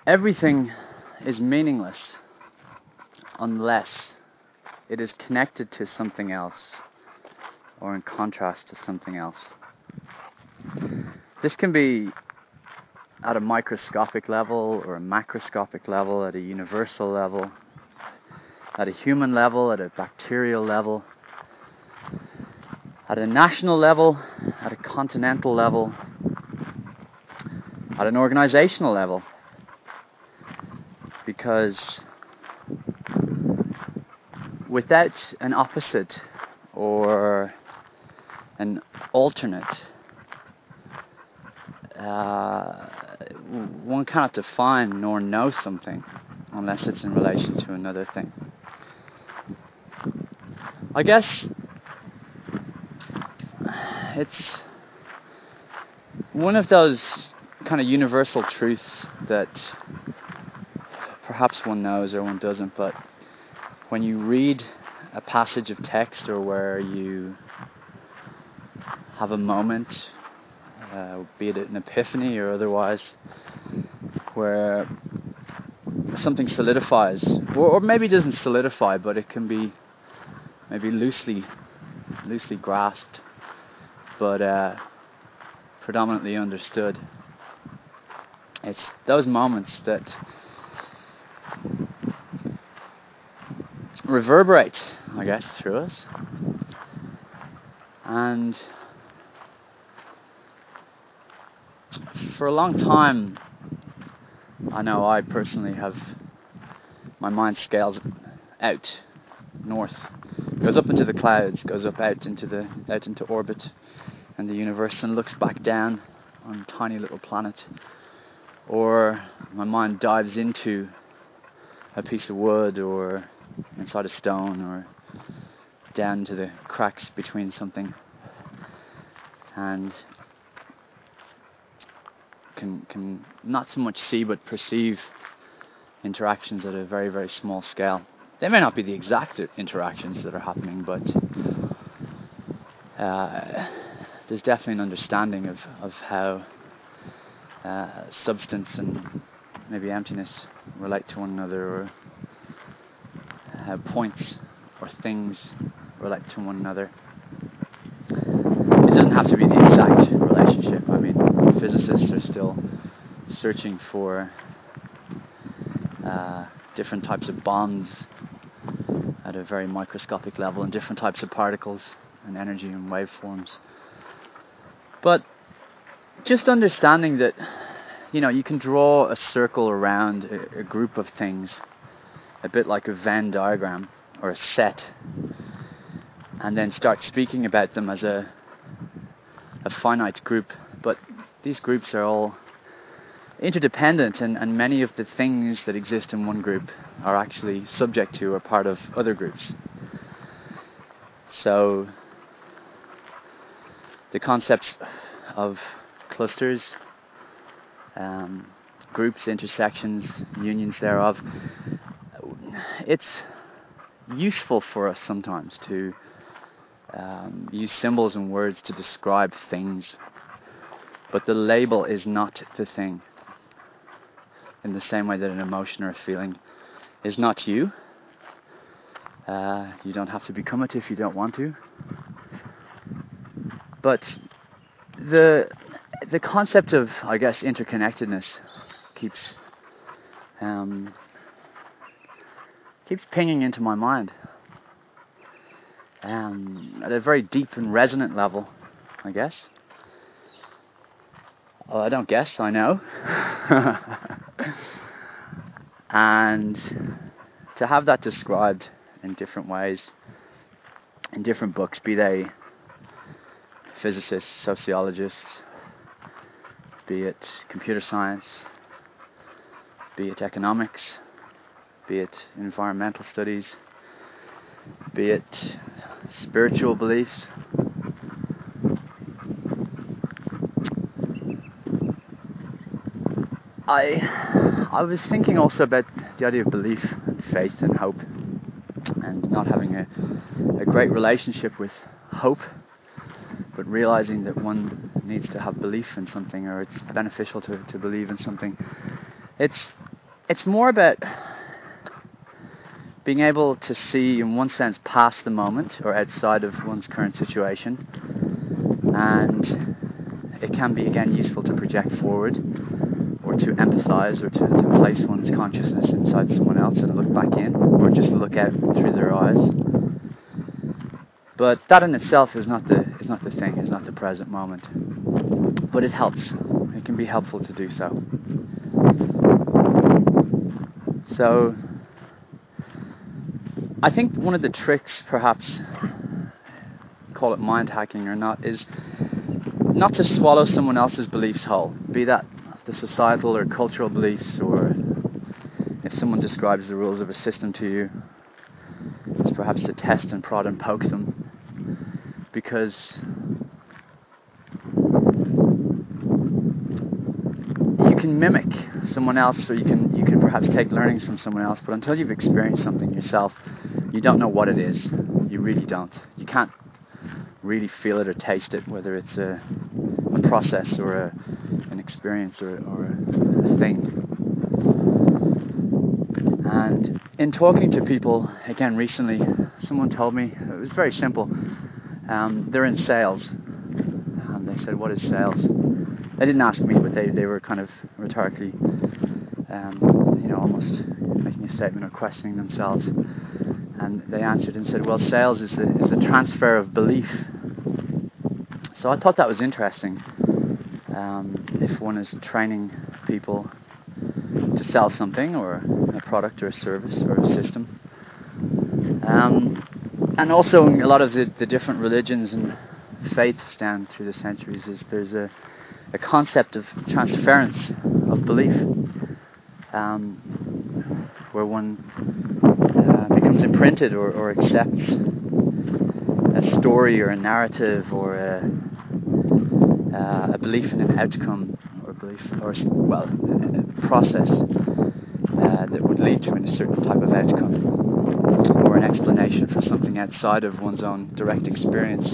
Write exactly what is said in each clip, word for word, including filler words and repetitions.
everything is meaningless unless it is connected to something else or in contrast to something else. This can be at a microscopic level or a macroscopic level, at a universal level, at a human level, at a bacterial level, at a national level, at a continental level, at an organizational level. Because without an opposite or an alternate, uh, one cannot define nor know something unless it's in relation to another thing. I guess it's one of those kind of universal truths that perhaps one knows or one doesn't, but when you read a passage of text or where you have a moment, uh, be it an epiphany or otherwise, where something solidifies, or, or maybe doesn't solidify, but it can be maybe loosely, loosely grasped, but uh, predominantly understood. It's those moments that reverberate, I guess, through us. And for a long time, I know I personally have, my mind scales out north, goes up into the clouds, goes up out into the out into orbit and the universe, and looks back down on a tiny little planet. Or my mind dives into a piece of wood, or inside a stone, or down to the cracks between something, and can can not so much see but perceive interactions at a very, very small scale. They may not be the exact interactions that are happening, but uh, there's definitely an understanding of, of how uh, substance and maybe emptiness relate to one another, or how points or things relate to one another. It doesn't have to be the exact relationship. I mean, physicists are still searching for uh, different types of bonds at a very microscopic level, and different types of particles and energy and waveforms. But just understanding that, you know, you can draw a circle around a, a group of things, a bit like a Venn diagram or a set, and then start speaking about them as a a finite group. But these groups are all interdependent, and, and many of the things that exist in one group are actually subject to or part of other groups. So the concepts of clusters, um, groups, intersections, unions thereof, it's useful for us sometimes to um, use symbols and words to describe things, but the label is not the thing. In the same way that an emotion or a feeling is not you. Uh, you don't have to become it if you don't want to. But the the concept of, I guess, interconnectedness keeps um, keeps pinging into my mind um, at a very deep and resonant level, I guess. Well, I don't guess, I know. And to have that described in different ways, in different books, be they physicists, sociologists, be it computer science, be it economics, be it environmental studies, be it spiritual beliefs, I I was thinking also about the idea of belief and faith and hope, and not having a, a great relationship with hope, but realizing that one needs to have belief in something, or it's beneficial to, to believe in something. It's it's more about being able to see, in one sense, past the moment or outside of one's current situation, and it can be again useful to project forward or to empathize or to, to place one's consciousness inside someone else and look back in, or just look out through their eyes. But that in itself is not the is not the thing, is not the present moment. But it helps. It can be helpful to do so. So I think one of the tricks, perhaps, call it mind hacking or not, is not to swallow someone else's beliefs whole, be that the societal or cultural beliefs, or if someone describes the rules of a system to you, it's perhaps to test and prod and poke them, because you can mimic someone else, or you can you can perhaps take learnings from someone else, but until you've experienced something yourself, you don't know what it is. You really don't. You can't really feel it or taste it, whether it's a, a process or a, an experience or, or a, a thing. And in talking to people, again recently, someone told me, it was very simple, um, they're in sales. And they said, what is sales? They didn't ask me, but they, they were kind of rhetorically, um, you know, almost making a statement or questioning themselves. And they answered and said, well, sales is the, is the transfer of belief. So I thought that was interesting. Um, if one is training people to sell something, or a product or a service or a system. Um, and also in a lot of the, the different religions and faiths down through the centuries, is there's a, a concept of transference of belief, um, where one uh, becomes imprinted or, or accepts a story or a narrative or a, uh, a belief in an outcome, or belief, or well, a process uh, that would lead to a certain type of outcome, or an explanation for something outside of one's own direct experience.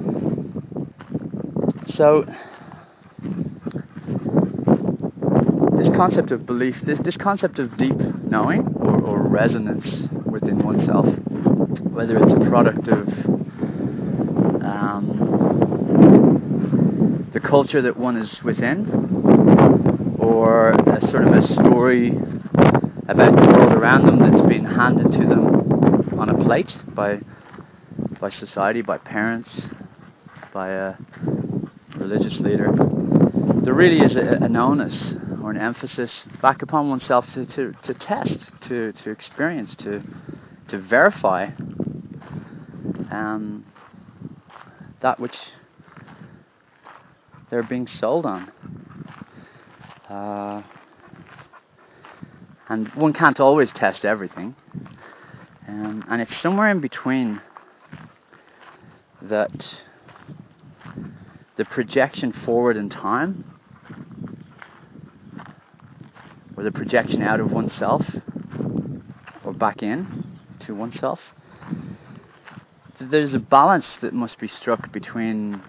So this concept of belief, this, this concept of deep knowing or, or resonance within oneself, whether it's a product of um, the culture that one is within, or a sort of a story about the world around them that's been handed to them on a plate by by society, by parents, by a religious leader. There really is a, an onus or an emphasis back upon oneself to, to, to test, to, to experience, to to verify um, that which they're being sold on. Uh, and one can't always test everything. Um, and it's somewhere in between that the projection forward in time, or the projection out of oneself, or back in to oneself. There's a balance that must be struck between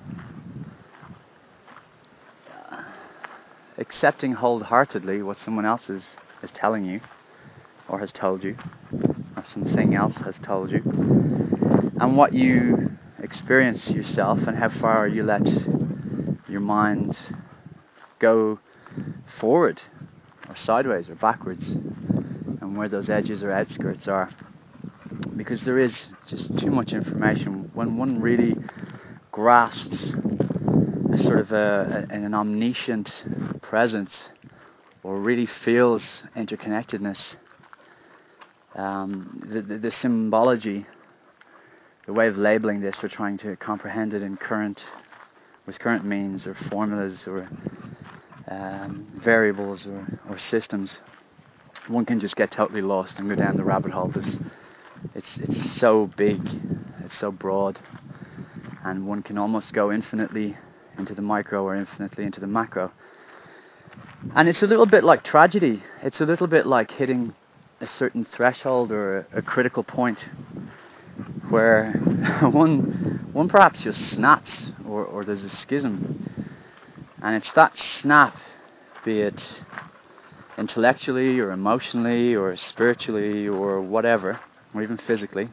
accepting wholeheartedly what someone else is, is telling you, or has told you, or something else has told you, and what you experience yourself, and how far you let your mind go forward, or sideways, or backwards, and where those edges or outskirts are. Because there is just too much information. When one really grasps a sort of a, a, an omniscient presence, or really feels interconnectedness, um, the, the, the symbology, the way of labeling this, or trying to comprehend it in current, with current means, or formulas, or um, variables, or, or systems, one can just get totally lost and go down the rabbit hole. There's, it's it's so big, it's so broad, and one can almost go infinitely into the micro, or infinitely into the macro. And it's a little bit like tragedy. It's a little bit like hitting a certain threshold, or a, a critical point, where one one perhaps just snaps, or, or there's a schism. And it's that snap, be it intellectually or emotionally or spiritually or whatever, or even physically,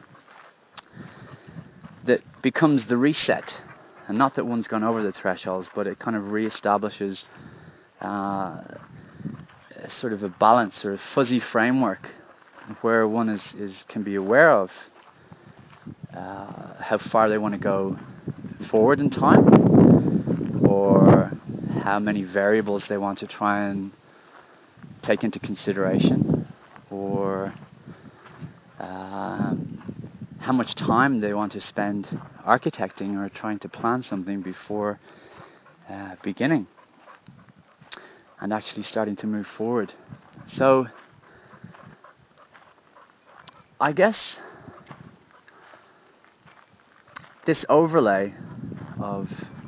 that becomes the reset. And not that one's gone over the thresholds, but it kind of reestablishes uh, a sort of a balance or a fuzzy framework where one is, is can be aware of uh, how far they want to go forward in time, or how many variables they want to try and take into consideration, or um, how much time they want to spend architecting or trying to plan something before uh, beginning and actually starting to move forward. So I guess this overlay of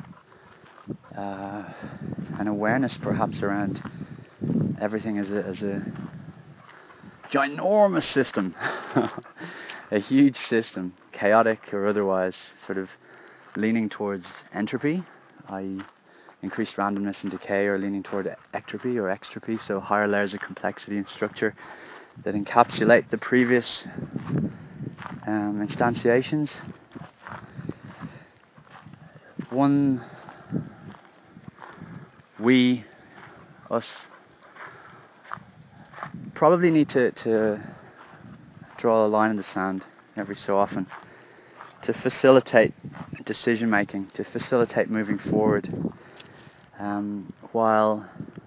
uh, an awareness perhaps around everything as a, as a ginormous system, a huge system, chaotic or otherwise, sort of leaning towards entropy, that is increased randomness and decay, or leaning toward ectropy or extropy, so higher layers of complexity and structure that encapsulate the previous um, instantiations. One, we, us, probably need to, to draw a line in the sand every so often to facilitate decision making, to facilitate moving forward, um, while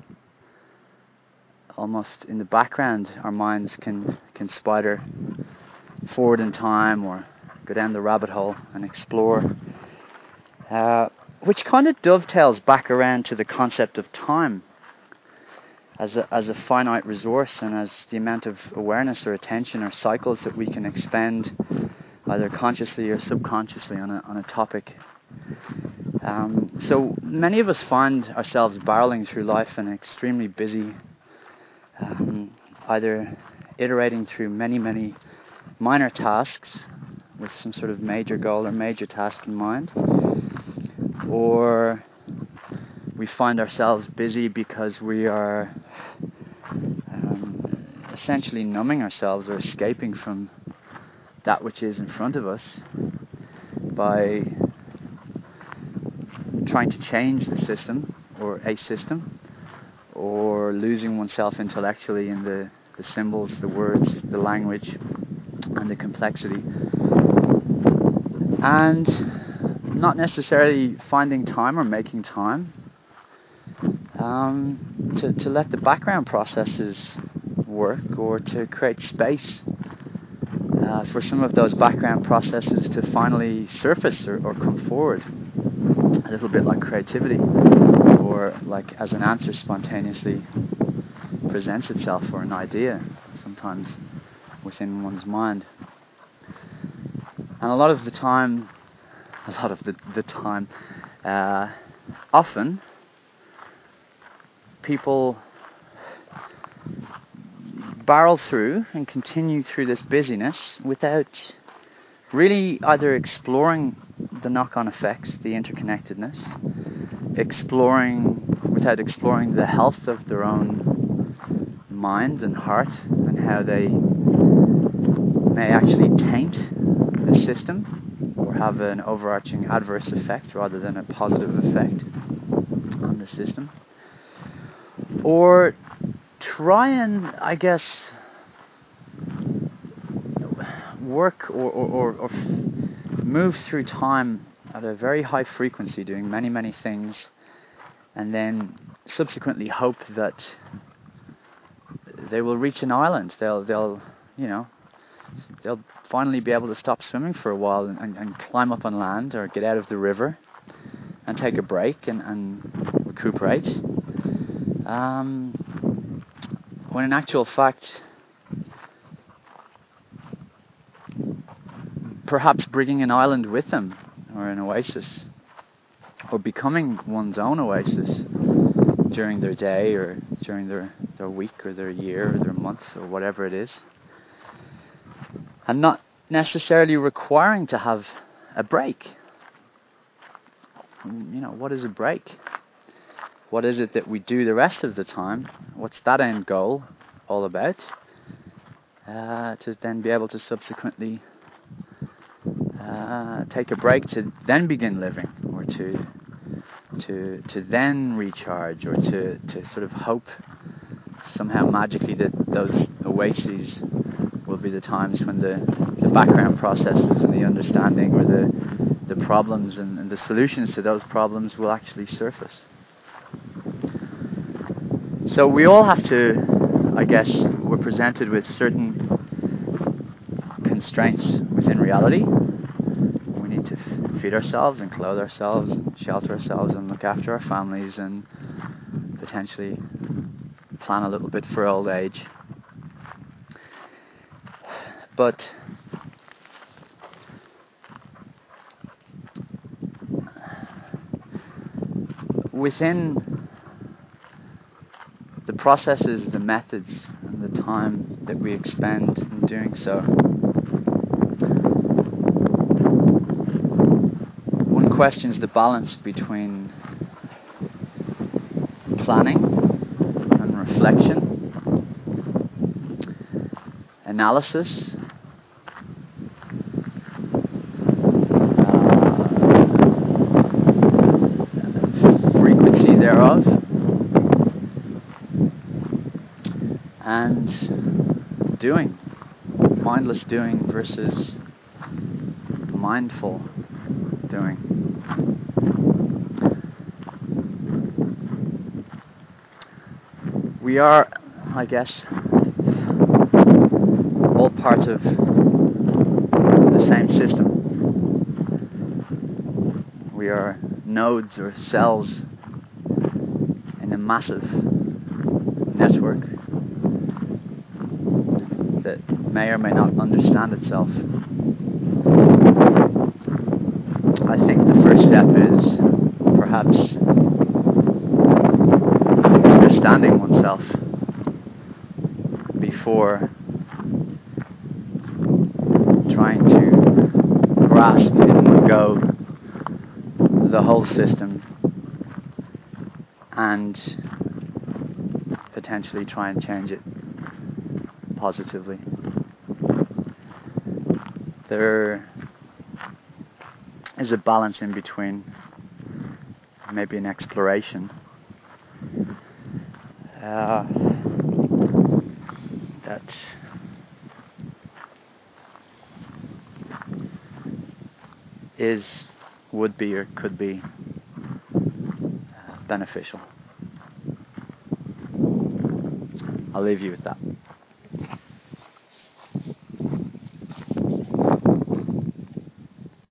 almost in the background our minds can, can spider forward in time or go down the rabbit hole and explore, uh, which kind of dovetails back around to the concept of time as a, as a finite resource, and as the amount of awareness or attention or cycles that we can expend either consciously or subconsciously on a, on a topic. Um, so many of us find ourselves barreling through life and extremely busy, um, either iterating through many, many minor tasks with some sort of major goal or major task in mind, or we find ourselves busy because we are um, essentially numbing ourselves or escaping from that which is in front of us by trying to change the system or a system, or losing oneself intellectually in the, the symbols, the words, the language, and the complexity. And not necessarily finding time or making time um, to, to let the background processes work, or to create space uh, for some of those background processes to finally surface or, or come forward. A little bit like creativity, or like as an answer spontaneously presents itself, or an idea sometimes within one's mind. And a lot of the time, a lot of the, the time, uh, often people barrel through and continue through this busyness without really either exploring the knock-on effects, the interconnectedness, exploring without exploring the health of their own mind and heart, and how they may actually taint the system or have an overarching adverse effect rather than a positive effect on the system. Or try and, I guess, work or, or, or, or move through time at a very high frequency, doing many, many things, and then subsequently hope that they will reach an island. They'll, they'll, you know, they'll finally be able to stop swimming for a while and, and, and climb up on land, or get out of the river and take a break and, and recuperate. Um, when in actual fact, perhaps bringing an island with them, or an oasis, or becoming one's own oasis during their day, or during their, their week, or their year, or their month, or whatever it is. And not necessarily requiring to have a break. You know, what is a break? what is it that we do the rest of the time? What's that end goal all about? Uh, to then be able to subsequently uh, take a break to then begin living, or to to to then recharge, or to, to sort of hope somehow magically that those oases will be the times when the, the background processes and the understanding, or the the problems and, and the solutions to those problems will actually surface. So we all have to, I guess, we're presented with certain constraints within reality. We need to f- feed ourselves and clothe ourselves and shelter ourselves and look after our families and potentially plan a little bit for old age. But within the processes, the methods, and the time that we expend in doing so, one questions the balance between planning and reflection, analysis, frequency thereof, and doing, mindless doing versus mindful doing. We are, I guess, all part of the same system. We are nodes or cells in a massive network that may or may not understand itself. I think the first step is perhaps understanding oneself before trying to grasp in one go the whole system and potentially try and change it positively. There is a balance in between, maybe an exploration uh, that is, would be, or could be uh, beneficial. I'll leave you with that.